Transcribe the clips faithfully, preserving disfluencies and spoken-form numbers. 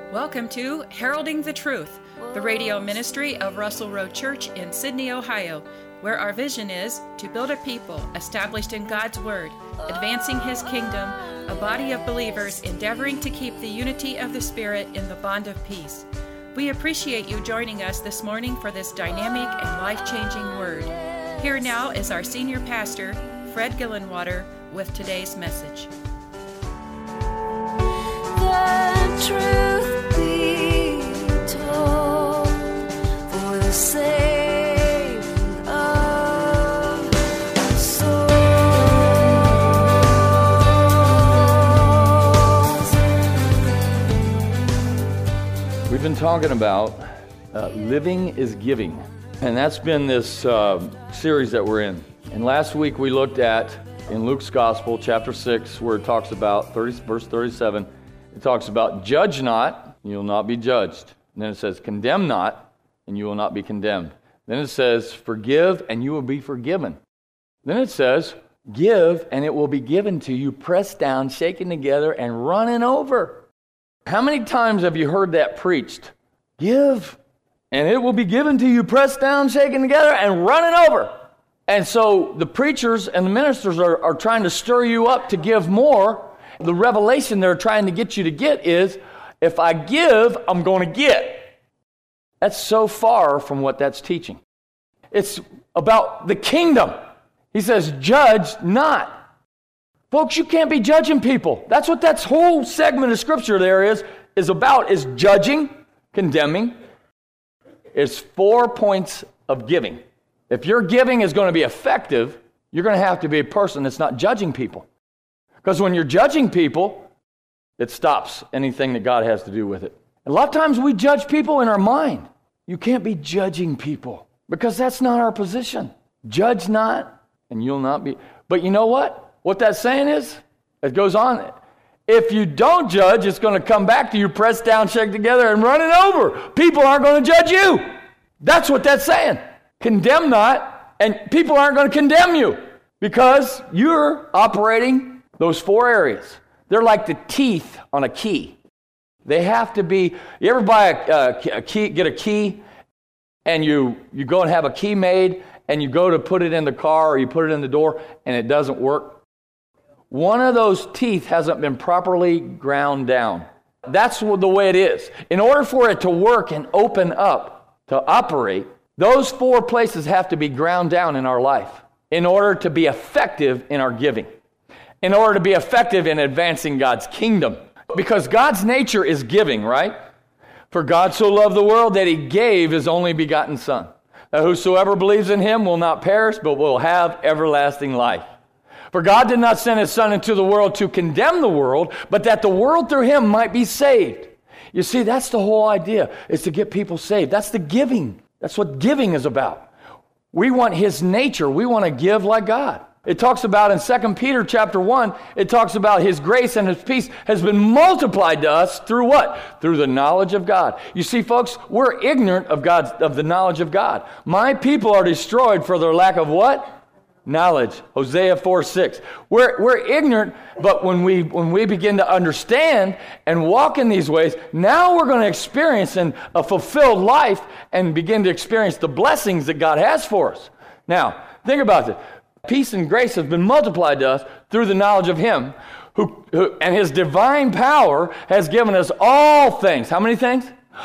Welcome to Heralding the Truth, the radio ministry of Russell Road Church in Sydney, Ohio, where our vision is to build a people established in God's Word, advancing His kingdom, a body of believers endeavoring to keep the unity of the Spirit in the bond of peace. We appreciate you joining us this morning for this dynamic and life-changing word. Here now is our senior pastor, Fred Gillenwater, with today's message. The truth be told, for the saving of souls. We've been talking about uh, living is giving, and that's been this uh, series that we're in. And last week we looked at, in Luke's Gospel, chapter six, where it talks about, thirty, verse thirty-seven, it talks about, judge not, and you will not be judged. And then it says, condemn not, and you will not be condemned. Then it says, forgive, and you will be forgiven. Then it says, give, and it will be given to you, pressed down, shaken together, and running over. How many times have you heard that preached? Give, and it will be given to you, pressed down, shaken together, and running over. And so the preachers and the ministers are, are trying to stir you up to give more. The revelation they're trying to get you to get is, if I give, I'm going to get. That's so far from what that's teaching. It's about the kingdom. He says, judge not. Folks, you can't be judging people. That's what that whole segment of scripture there is, is about, is judging, condemning. It's four points of giving. If your giving is going to be effective, you're going to have to be a person that's not judging people. Because when you're judging people, it stops anything that God has to do with it. A lot of times we judge people in our mind. You can't be judging people because that's not our position. Judge not, and you'll not be. But you know what? What that's saying is, it goes on. If you don't judge, it's going to come back to you, pressed down, shaken together, and running over. People aren't going to judge you. That's what that's saying. Condemn not, and people aren't going to condemn you because you're operating those four areas. They're like the teeth on a key. They have to be, you ever buy a, a key, get a key, and you, you go and have a key made, and you go to put it in the car, or you put it in the door, and it doesn't work? One of those teeth hasn't been properly ground down. That's the way it is. In order for it to work and open up, to operate, those four places have to be ground down in our life in order to be effective in our giving, in order to be effective in advancing God's kingdom. Because God's nature is giving, right? For God so loved the world that He gave His only begotten Son, that whosoever believes in Him will not perish, but will have everlasting life. For God did not send His Son into the world to condemn the world, but that the world through Him might be saved. You see, that's the whole idea, is to get people saved. That's the giving. That's what giving is about. We want His nature. We want to give like God. It talks about in Second Peter chapter one, it talks about His grace and His peace has been multiplied to us through what? Through the knowledge of God. You see, folks, we're ignorant of God's, of the knowledge of God. My people are destroyed for their lack of what? Knowledge. Hosea four six. We're, we're ignorant, but when we when we begin to understand and walk in these ways, now we're going to experience in a fulfilled life and begin to experience the blessings that God has for us. Now, think about this. Peace and grace have been multiplied to us through the knowledge of Him, who, who and His divine power has given us all things. How many things?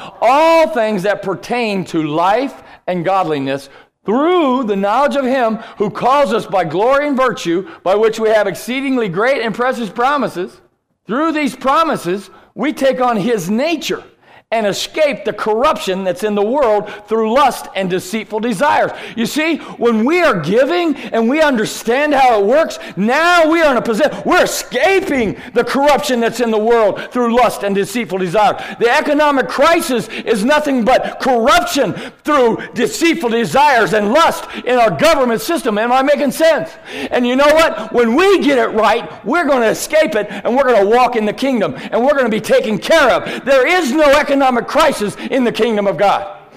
All things that pertain to life and godliness, through the knowledge of Him who calls us by glory and virtue, by which we have exceedingly great and precious promises. Through these promises, we take on His nature and escape the corruption that's in the world through lust and deceitful desires. You see, when we are giving and we understand how it works, now we are in a position, we're escaping the corruption that's in the world through lust and deceitful desires. The economic crisis is nothing but corruption through deceitful desires and lust in our government system. Am I making sense? And you know what? When we get it right, we're going to escape it and we're going to walk in the kingdom and we're going to be taken care of. There is no economic crisis in the kingdom of God.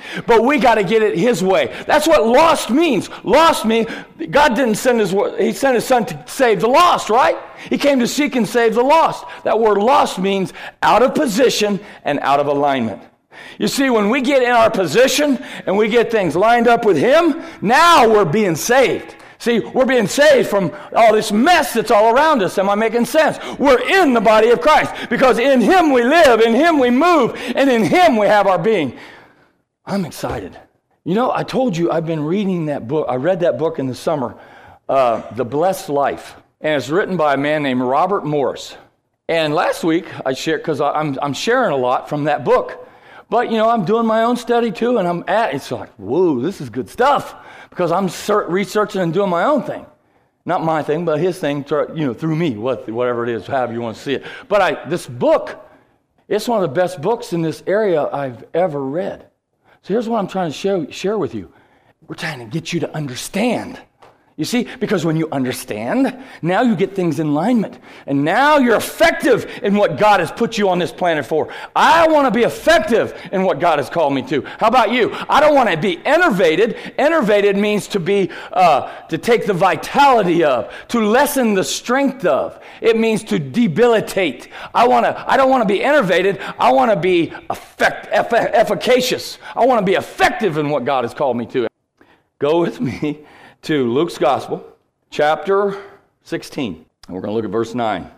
But we got to get it His way. That's what lost means. Lost means God didn't send His He sent His Son to save the lost, right? He came to seek and save the lost. That word lost means out of position and out of alignment. You see, when we get in our position and we get things lined up with Him, now we're being saved. See, we're being saved from all this mess that's all around us. Am I making sense? We're in the body of Christ because in Him we live, in Him we move, and in Him we have our being. I'm excited. You know, I told you I've been reading that book. I read that book in the summer, uh, The Blessed Life. And it's written by a man named Robert Morris. And last week I shared, because I'm, I'm sharing a lot from that book. But, you know, I'm doing my own study too, and I'm at, it's like, whoa, this is good stuff. Because I'm researching and doing my own thing. Not my thing, but his thing, you know, through me, whatever it is, however you want to see it. But I, this book, it's one of the best books in this area I've ever read. So here's what I'm trying to share, share with you. We're trying to get you to understand. You see, because when you understand, now you get things in alignment. And now you're effective in what God has put you on this planet for. I want to be effective in what God has called me to. How about you? I don't want to be enervated. Enervated means to be, uh, to take the vitality of, to lessen the strength of. It means to debilitate. I want to. I don't want to be enervated. I want to be effect, eff- efficacious. I want to be effective in what God has called me to. Go with me to Luke's Gospel, chapter sixteen. And we're going to look at verse nine.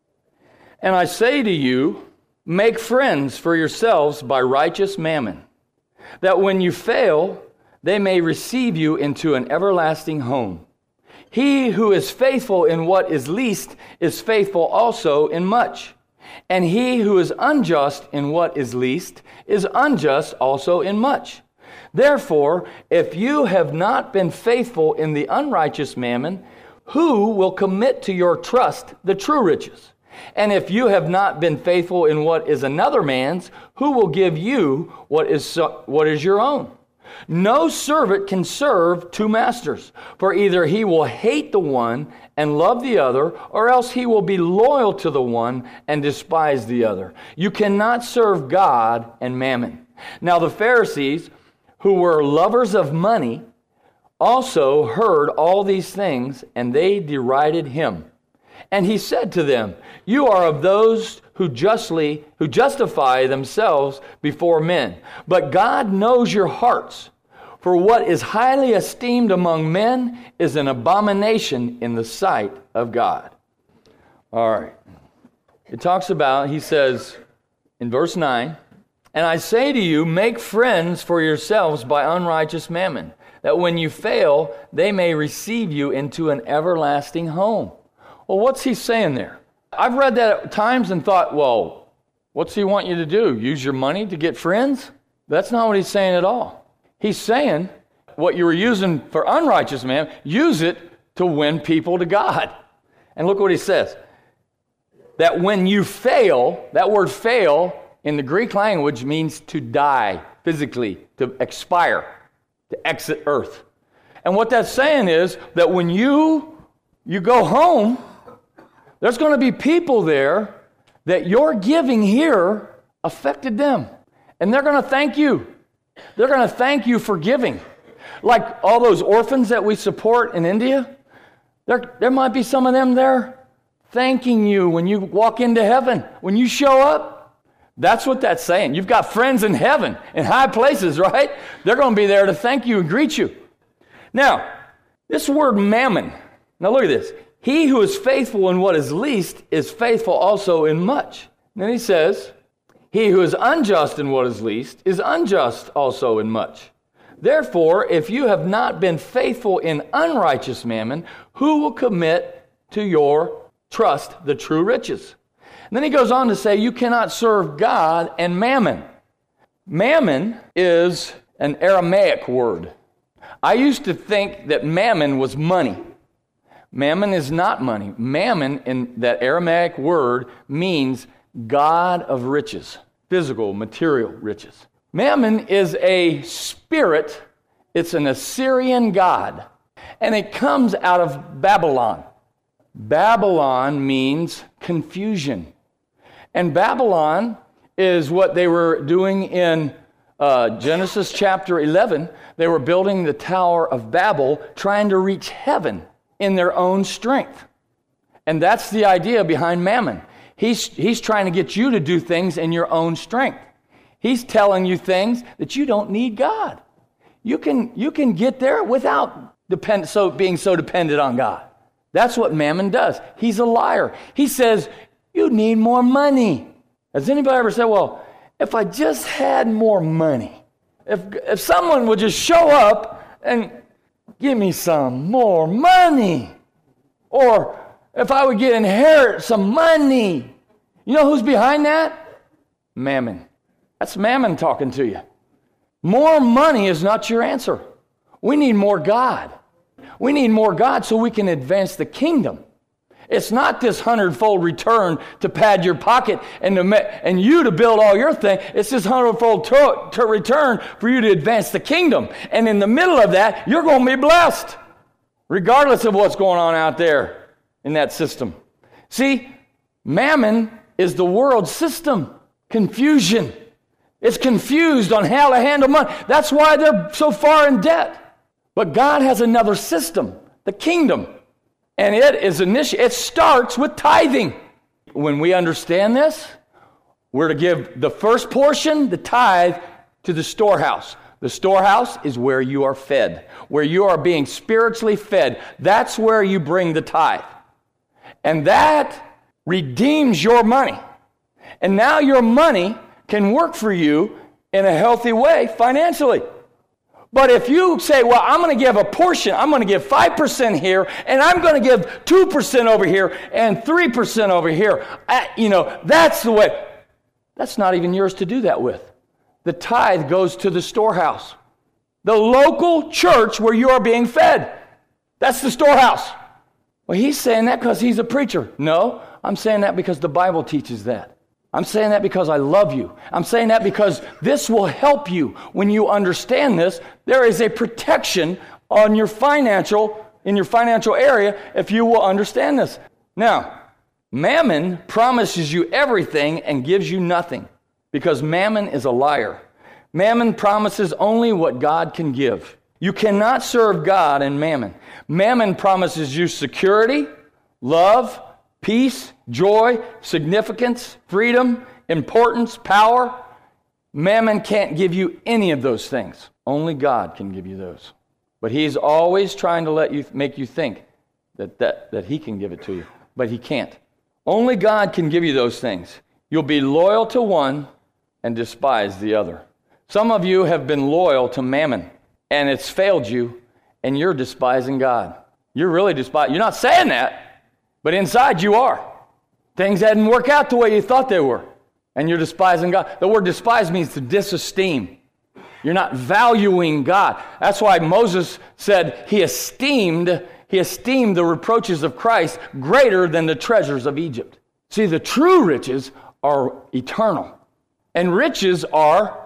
And I say to you, make friends for yourselves by righteous mammon, that when you fail, they may receive you into an everlasting home. He who is faithful in what is least is faithful also in much. And he who is unjust in what is least is unjust also in much. Therefore, if you have not been faithful in the unrighteous mammon, who will commit to your trust the true riches? And if you have not been faithful in what is another man's, who will give you what is so, what is your own? No servant can serve two masters, for either he will hate the one and love the other, or else he will be loyal to the one and despise the other. You cannot serve God and mammon. Now the Pharisees, who were lovers of money, also heard all these things, and they derided him. And he said to them, you are of those who justly, who justify themselves before men. But God knows your hearts. For what is highly esteemed among men is an abomination in the sight of God. All right. It talks about, he says in verse nine, and I say to you, make friends for yourselves by unrighteous mammon, that when you fail, they may receive you into an everlasting home. Well, what's he saying there? I've read that at times and thought, well, what's he want you to do? Use your money to get friends? That's not what he's saying at all. He's saying what you were using for unrighteous mammon, use it to win people to God. And look what he says. That when you fail, that word fail in the Greek language means to die physically, to expire, to exit earth. And what that's saying is that when you you go home, there's going to be people there that your giving here affected them. And they're going to thank you. They're going to thank you for giving. Like all those orphans that we support in India, there, there might be some of them there thanking you when you walk into heaven. When you show up, that's what that's saying. You've got friends in heaven, in high places, right? They're going to be there to thank you and greet you. Now, this word mammon, now look at this. He who is faithful in what is least is faithful also in much. And then he says, he who is unjust in what is least is unjust also in much. Therefore, if you have not been faithful in unrighteous mammon, who will commit to your trust the true riches? And then he goes on to say, you cannot serve God and mammon. Mammon is an Aramaic word. I used to think that mammon was money. Mammon is not money. Mammon, in that Aramaic word, means God of riches, physical, material riches. Mammon is a spirit. It's an Assyrian god, and it comes out of Babylon. Babylon means confusion. And Babylon is what they were doing in uh, Genesis chapter eleven, they were building the Tower of Babel, trying to reach heaven in their own strength. And that's the idea behind Mammon. He's, he's trying to get you to do things in your own strength. He's telling you things that you don't need God. You can, you can get there without depend, so, being so dependent on God. That's what Mammon does. He's a liar. He says, you need more money. Has anybody ever said, well, if I just had more money, if, if someone would just show up and give me some more money, or if I would get inherit some money. You know who's behind that? Mammon. That's Mammon talking to you. More money is not your answer. We need more God. We need more God so we can advance the kingdom. It's not this hundredfold return to pad your pocket and to ma- and you to build all your thing. It's this hundredfold to, to return for you to advance the kingdom. And in the middle of that, you're going to be blessed, regardless of what's going on out there in that system. See, Mammon is the world system. Confusion. It's confused on how to handle money. That's why they're so far in debt. But God has another system, the kingdom. And it is initi- it starts with tithing. When we understand this, we're to give the first portion, the tithe, to the storehouse. The storehouse is where you are fed, where you are being spiritually fed. That's where you bring the tithe. And that redeems your money. And now your money can work for you in a healthy way financially. But if you say, well, I'm going to give a portion, I'm going to give five percent here, and I'm going to give two percent over here, and three percent over here, I, you know, that's the way. That's not even yours to do that with. The tithe goes to the storehouse. The local church where you are being fed. That's the storehouse. Well, he's saying that because he's a preacher. No, I'm saying that because the Bible teaches that. I'm saying that because I love you. I'm saying that because this will help you. When you understand this, there is a protection on your financial, in your financial area if you will understand this. Now, Mammon promises you everything and gives you nothing because Mammon is a liar. Mammon promises only what God can give. You cannot serve God and Mammon. Mammon promises you security, love, peace, joy, significance, freedom, importance, power. Mammon can't give you any of those things. Only God can give you those. But he's always trying to let you make you think that, that, that he can give it to you. But he can't. Only God can give you those things. You'll be loyal to one and despise the other. Some of you have been loyal to Mammon, and it's failed you, and you're despising God. You're really despising. You're not saying that. But inside you are. Things didn't work out the way you thought they were. And you're despising God. The word despise means to disesteem. You're not valuing God. That's why Moses said he esteemed, he esteemed the reproaches of Christ greater than the treasures of Egypt. See, the true riches are eternal. And riches are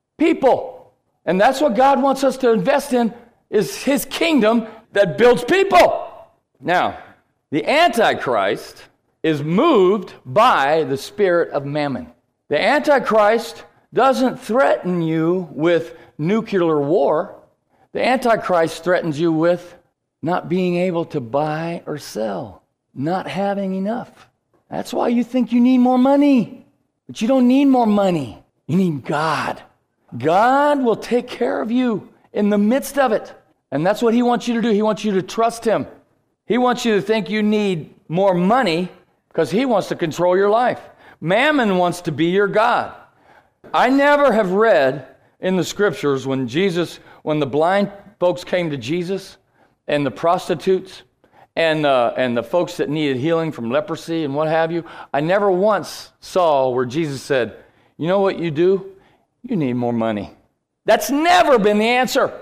people. And that's what God wants us to invest in, is his kingdom that builds people. Now, the Antichrist is moved by the spirit of Mammon. The Antichrist doesn't threaten you with nuclear war. The Antichrist threatens you with not being able to buy or sell, not having enough. That's why you think you need more money. But you don't need more money. You need God. God will take care of you in the midst of it. And that's what he wants you to do. He wants you to trust him. He wants you to think you need more money because he wants to control your life. Mammon wants to be your God. I never have read in the scriptures when Jesus, when the blind folks came to Jesus and the prostitutes and, uh, and the folks that needed healing from leprosy and what have you, I never once saw where Jesus said, you know what you do? You need more money. That's never been the answer.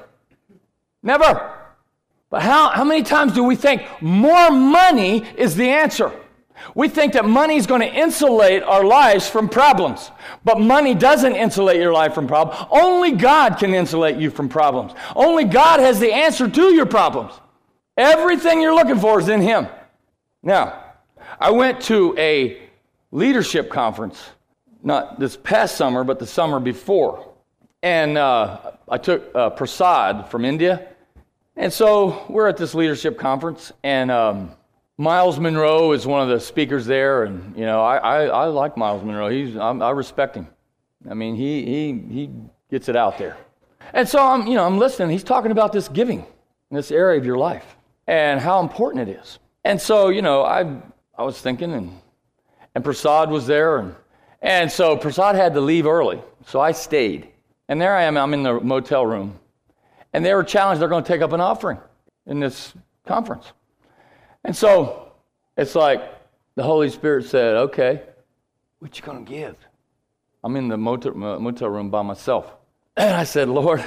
Never. But how, how many times do we think more money is the answer? We think that money is going to insulate our lives from problems. But money doesn't insulate your life from problems. Only God can insulate you from problems. Only God has the answer to your problems. Everything you're looking for is in him. Now, I went to a leadership conference, not this past summer, but the summer before. And uh, I took uh, Prasad from India. And so we're at this leadership conference, and um, Miles Monroe is one of the speakers there. And, you know, I, I, I like Miles Monroe. He's, I'm, I respect him. I mean, he, he, he gets it out there. And so I'm, you know, I'm listening. He's talking about this giving in this area of your life and how important it is. And so, you know, I I was thinking, and and Prasad was there, and and so Prasad had to leave early, so I stayed. And there I am. I'm in the motel room, and they were challenged. They're going to take up an offering in this conference. And so it's like the Holy Spirit said, "Okay, what you going to give?" I'm in the motel, motel room by myself. And I said, Lord,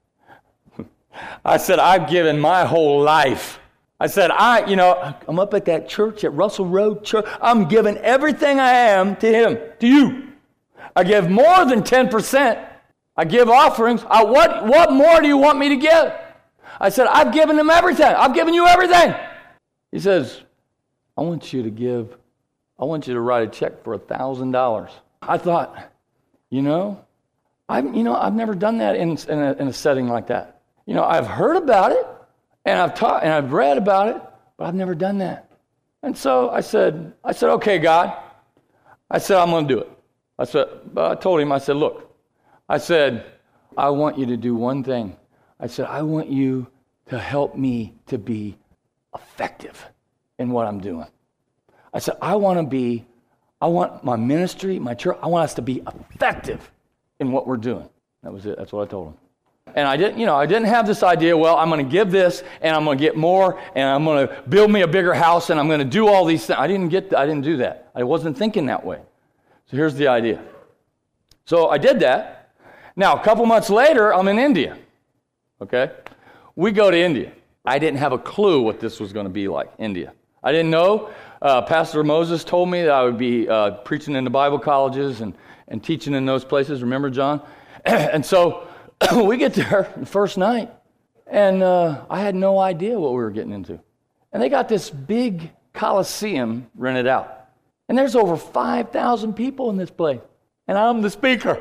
I said, I've given my whole life. I said, I, you know, I'm up at that church, at Russell Road Church. I'm giving everything I am to him, to you. I give more than ten percent. I give offerings. I, what, what more do you want me to give? I said, I've given him everything. I've given you everything. He says, I want you to give, I want you to write a check for a thousand dollars. I thought, you know, I've, you know, I've never done that in, in, a, in a setting like that. You know, I've heard about it, and I've taught, and I've read about it, but I've never done that. And so I said, I said, okay, God. I said, I'm going to do it. I said, but I told him, I said, look, I said, I want you to do one thing. I said, I want you to help me to be effective in what I'm doing. I said, I want to be, I want my ministry, my church, I want us to be effective in what we're doing. That was it. That's what I told him. And I didn't, you know, I didn't have this idea, well, I'm going to give this, and I'm going to get more, and I'm going to build me a bigger house, and I'm going to do all these things. I didn't get, I didn't do that. I wasn't thinking that way. So here's the idea. So I did that. Now, a couple months later, I'm in India. Okay? We go to India. I didn't have a clue what this was going to be like, India. I didn't know. Uh, Pastor Moses told me that I would be uh, preaching in the Bible colleges and and teaching in those places. Remember, John? And so we get there the first night, and uh, I had no idea what we were getting into. And they got this big coliseum rented out. And there's over five thousand people in this place. And I'm the speaker.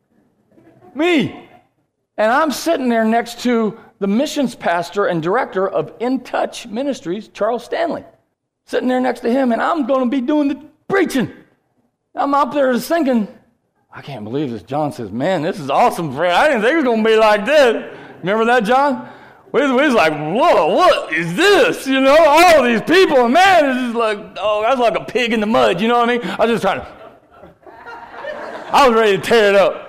Me. And I'm sitting there next to the missions pastor and director of In Touch Ministries, Charles Stanley. Sitting there next to him, and I'm going to be doing the preaching. I'm up there just thinking, I can't believe this. John says, man, this is awesome, friend. I didn't think it was going to be like this. Remember that, John? We was, we was like, whoa, what is this? You know, all these people, and man, it's just like, oh, that's like a pig in the mud. You know what I mean? I was just trying to, I was ready to tear it up.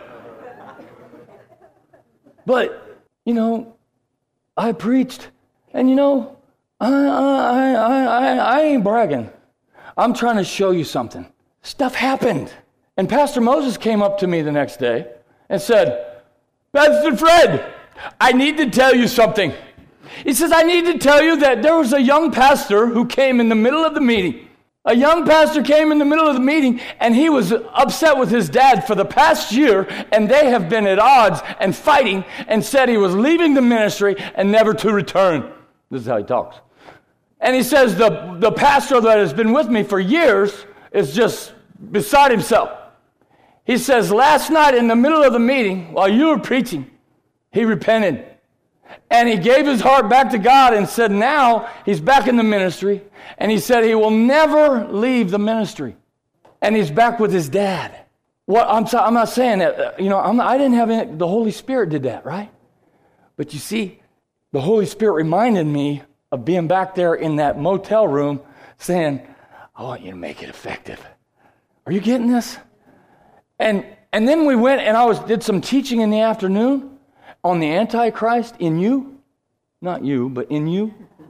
But, you know, I preached, and you know, I, I, I, I, I ain't bragging. I'm trying to show you something. Stuff happened. And Pastor Moses came up to me the next day and said, Pastor Fred, I need to tell you something. He says, I need to tell you that there was a young pastor who came in the middle of the meeting. A young pastor came in the middle of the meeting, and he was upset with his dad for the past year, and they have been at odds and fighting, and said he was leaving the ministry and never to return. This is how he talks. And he says, the, the pastor that has been with me for years is just beside himself. He says, last night in the middle of the meeting, while you were preaching, he repented. And he gave his heart back to God and said now he's back in the ministry. And he said he will never leave the ministry. And he's back with his dad. What I'm, I'm not saying that, you know, I'm, I didn't have any, the Holy Spirit did that, right? But you see, the Holy Spirit reminded me of being back there in that motel room saying, I want you to make it effective. Are you getting this? And and then we went and I was did some teaching in the afternoon on the Antichrist in you. Not you, but in you.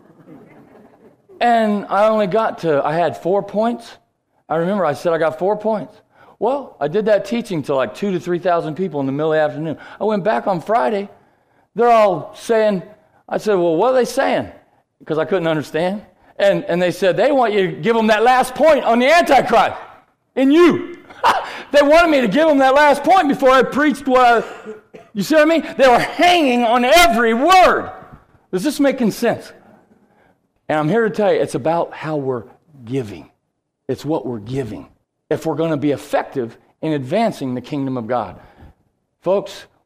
And I only got to, I had four points. I remember I said I got four points. Well, I did that teaching to like two to three thousand people in the middle of the afternoon. I went back on Friday. They're all saying, I said, well, what are they saying? Because I couldn't understand. And and they said, they want you to give them that last point on the Antichrist in you. They wanted me to give them that last point before I preached what I, you see what I mean? They were hanging on every word. Is this making sense? And I'm here to tell you, it's about how we're giving. It's what we're giving. If we're going to be effective in advancing the kingdom of God. Folks,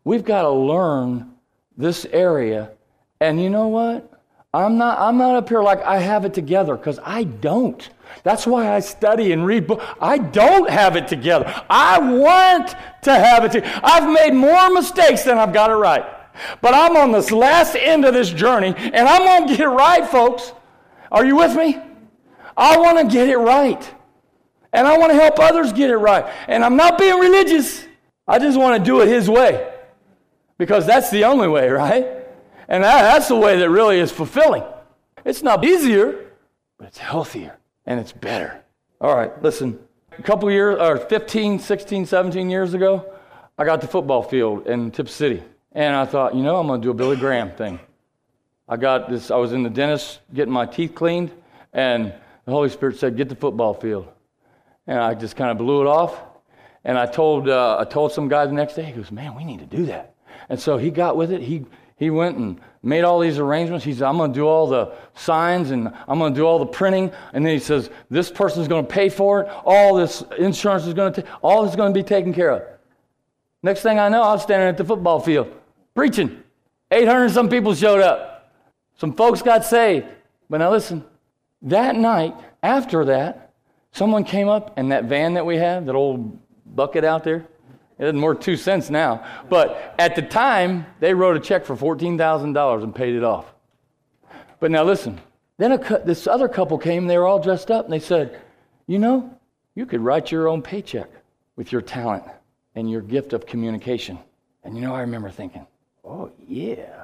We've got to learn this area. And you know what? I'm not I'm not up here like I have it together, because I don't. That's why I study and read books. I don't have it together. I want to have it together. I've made more mistakes than I've got it right. But I'm on this last end of this journey, and I'm going to get it right, folks. Are you with me? I want to get it right. And I want to help others get it right. And I'm not being religious. I just want to do it His way. Because that's the only way, right? And that, that's the way that really is fulfilling. It's not easier, but it's healthier and it's better. All right, listen. A couple years, or fifteen, sixteen, seventeen years ago, I got the football field in Tip City. And I thought, you know, I'm going to do a Billy Graham thing. I got this, I was in the dentist getting my teeth cleaned, and the Holy Spirit said, get the football field. And I just kind of blew it off. And I told uh, I told some guy the next day, he goes, man, we need to do that. And so he got with it. He He went and made all these arrangements. He said, I'm going to do all the signs and I'm going to do all the printing. And then he says, this person's going to pay for it. All this insurance is going to, ta- all this is going to be taken care of. Next thing I know, I was standing at the football field preaching. eight hundred some people showed up. Some folks got saved. But now listen, that night, after that, someone came up, and that van that we have, that old bucket out there, it isn't worth two cents now. But at the time, they wrote a check for fourteen thousand dollars and paid it off. But now listen, then a, this other couple came, they were all dressed up, and they said, you know, you could write your own paycheck with your talent and your gift of communication. And you know, I remember thinking, oh, yeah.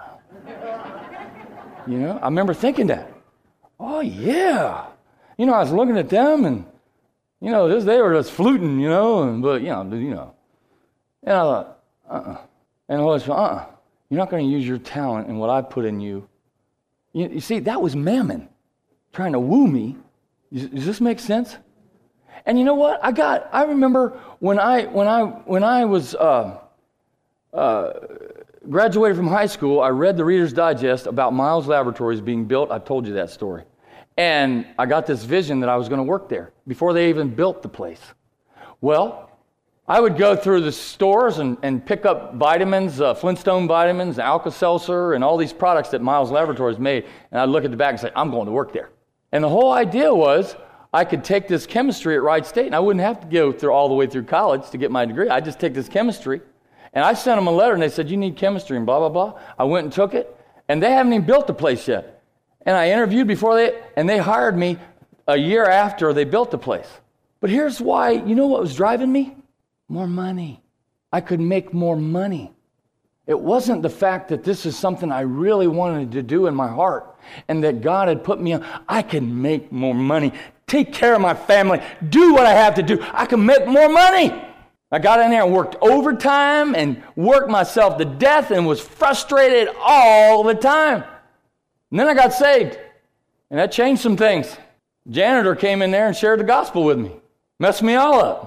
You know, I remember thinking that. Oh, yeah. You know, I was looking at them, and, you know, this, they were just fluting, you know, and, but, you know, you know. And I thought, uh-uh. And I was, uh-uh. You're not going to use your talent and what I put in you. you. You see, that was mammon trying to woo me. Does this make sense? And you know what? I got, I remember when I, when I, when I was uh, uh, graduated from high school, I read the Reader's Digest about Miles Laboratories being built. I told you that story. And I got this vision that I was going to work there before they even built the place. Well, I would go through the stores and, and pick up vitamins, uh, Flintstone vitamins, Alka-Seltzer, and all these products that Miles Laboratories made. And I'd look at the back and say, I'm going to work there. And the whole idea was I could take this chemistry at Wright State, and I wouldn't have to go through all the way through college to get my degree. I'd just take this chemistry. And I sent them a letter, and they said, you need chemistry, and blah, blah, blah. I went and took it, and they haven't even built the place yet. And I interviewed before they, and they hired me a year after they built the place. But here's why, you know what was driving me? More money. I could make more money. It wasn't the fact that this is something I really wanted to do in my heart and that God had put me on. I can make more money, take care of my family, do what I have to do. I can make more money. I got in there and worked overtime and worked myself to death and was frustrated all the time. And then I got saved, and that changed some things. Janitor came in there and shared the gospel with me. Messed me all up.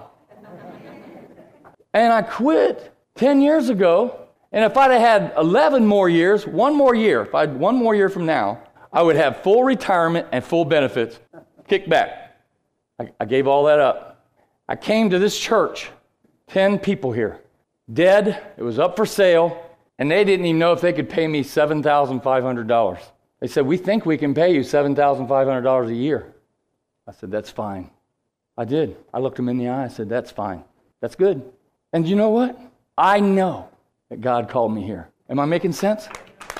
And I quit ten years ago, and if I'd have had eleven more years, one more year, if I had one more year from now, I would have full retirement and full benefits. Kick back. I, I gave all that up. I came to this church, ten people here, dead, it was up for sale, and they didn't even know if they could pay me seven thousand five hundred dollars. They said, we think we can pay you seven thousand five hundred dollars a year. I said, that's fine. I did. I looked them in the eye. I said, that's fine. That's good. And you know what? I know that God called me here. Am I making sense?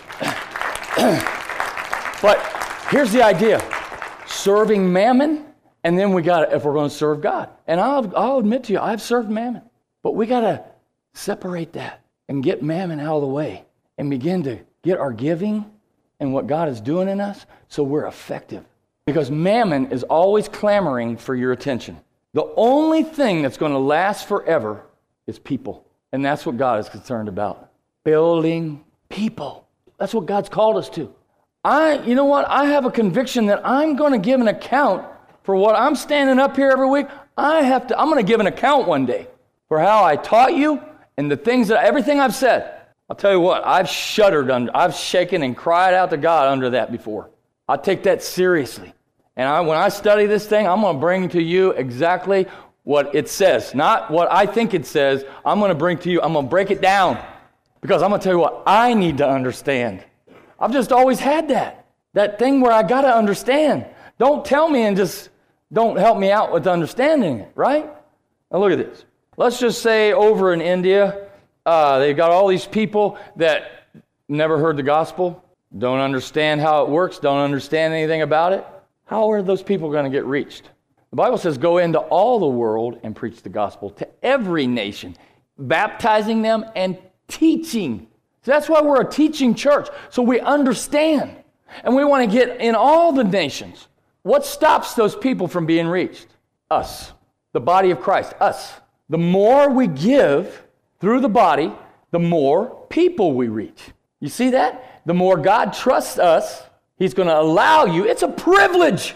But here's the idea. Serving mammon, and then we got to, if we're going to serve God. And I'll, I'll admit to you, I've served mammon. But we got to separate that and get mammon out of the way and begin to get our giving and what God is doing in us so we're effective. Because mammon is always clamoring for your attention. The only thing that's going to last forever is people. And that's what God is concerned about. Building people. That's what God's called us to. I, you know what? I have a conviction that I'm going to give an account for what I'm standing up here every week. I have to, I'm going to give an account one day for how I taught you and the things that, everything I've said. I'll tell you what, I've shuddered under, I've shaken and cried out to God under that before. I take that seriously. And I, when I study this thing, I'm going to bring to you exactly what it says. Not what I think it says. I'm going to bring to you, I'm going to break it down Because I'm going to tell you what I need to understand. I've just always had that. That thing where I got to understand. Don't tell me and just don't help me out with understanding it, right? Now look at this. Let's just say over in India, uh, they've got all these people that never heard the gospel, don't understand how it works, don't understand anything about it. How are those people going to get reached? The Bible says, go into all the world and preach the gospel to every nation, baptizing them and teaching. So that's why we're a teaching church, so we understand. And we want to get in all the nations. What stops those people from being reached? Us, the body of Christ, us. The more we give through the body, the more people we reach. You see that? The more God trusts us, He's going to allow you. It's a privilege.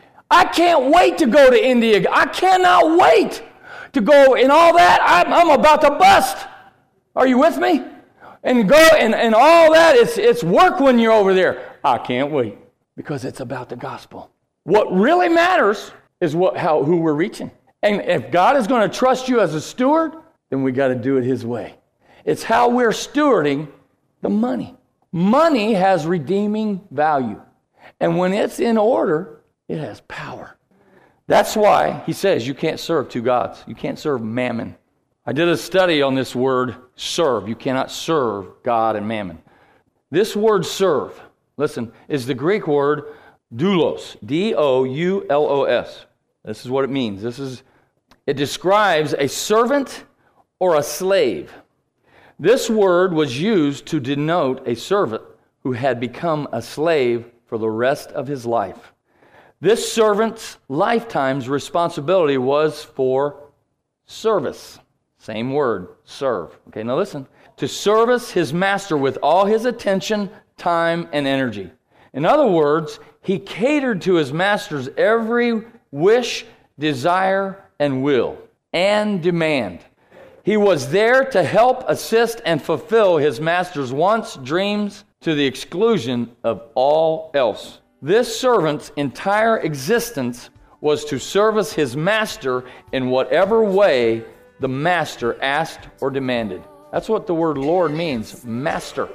I can't wait to go to India. I cannot wait to go in all that. I'm, I'm about to bust. Are you with me? And go and, and all that, it's, it's work when you're over there. I can't wait because it's about the gospel. What really matters is what how who we're reaching. And if God is going to trust you as a steward, then we got to do it His way. It's how we're stewarding the money. Money has redeeming value. And when it's in order, it has power. That's why He says you can't serve two gods. You can't serve mammon. I did a study on this word, serve. You cannot serve God and mammon. This word serve, listen, is the Greek word doulos, D O U L O S. This is what it means. This is, it describes a servant or a slave. This word was used to denote a servant who had become a slave for the rest of his life. This servant's lifetime's responsibility was for service. Same word, serve. Okay, now listen. To service his master with all his attention, time, and energy. In other words, he catered to his master's every wish, desire, and will, and demand. He was there to help, assist, and fulfill his master's wants, dreams, to the exclusion of all else. This servant's entire existence was to service his master in whatever way the master asked or demanded. That's what the word Lord means, master.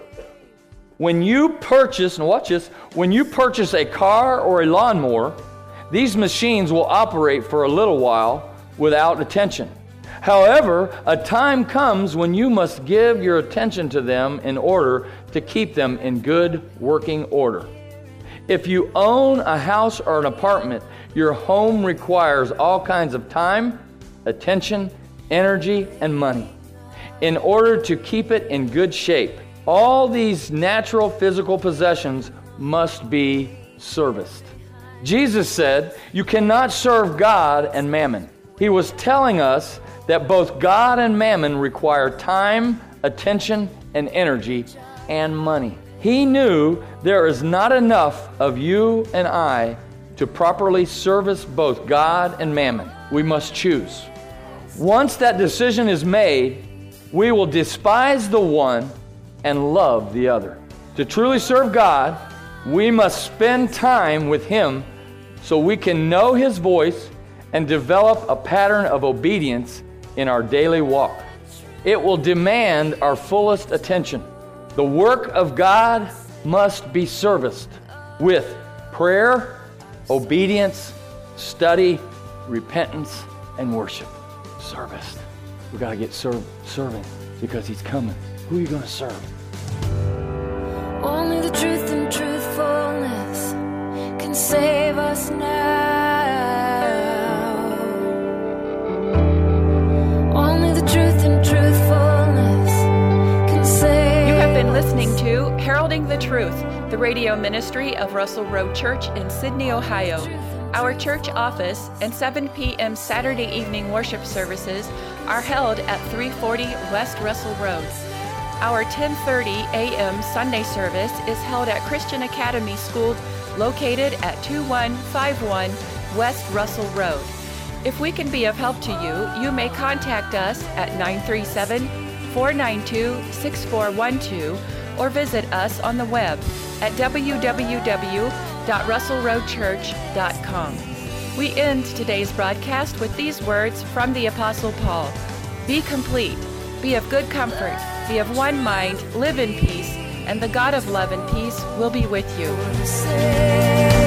When you purchase, and watch this, when you purchase a car or a lawnmower, these machines will operate for a little while without attention. However, a time comes when you must give your attention to them in order to keep them in good working order. If you own a house or an apartment, your home requires all kinds of time, attention, energy, and money in order to keep it in good shape. All these natural physical possessions must be serviced. Jesus said, you cannot serve God and mammon. He was telling us that both God and mammon require time, attention, and energy, and money. He knew there is not enough of you and I to properly service both God and mammon. We must choose. Once that decision is made, we will despise the one and love the other. To truly serve God, we must spend time with Him so we can know His voice and develop a pattern of obedience in our daily walk. It will demand our fullest attention. The work of God must be serviced with prayer, obedience, study, repentance, and worship. Serviced. We got to get serve, serving because He's coming. Who are you going to serve? Only the truth and truthfulness can save us now. Only the truth and truthfulness can save. You have been listening to Heralding the Truth, the radio ministry of Russell Road Church in Sydney, Ohio. Our church office and seven p.m. Saturday evening worship services are held at three forty West Russell Road. Our ten thirty a.m. Sunday service is held at Christian Academy School, located at two one five one West Russell Road. If we can be of help to you, you may contact us at nine three seven, four nine two, six four one two or visit us on the web at w w w dot russell road church dot com. We end today's broadcast with these words from the Apostle Paul. Be complete, be of good comfort, Be of one mind, live in peace, and the God of love and peace will be with you. Say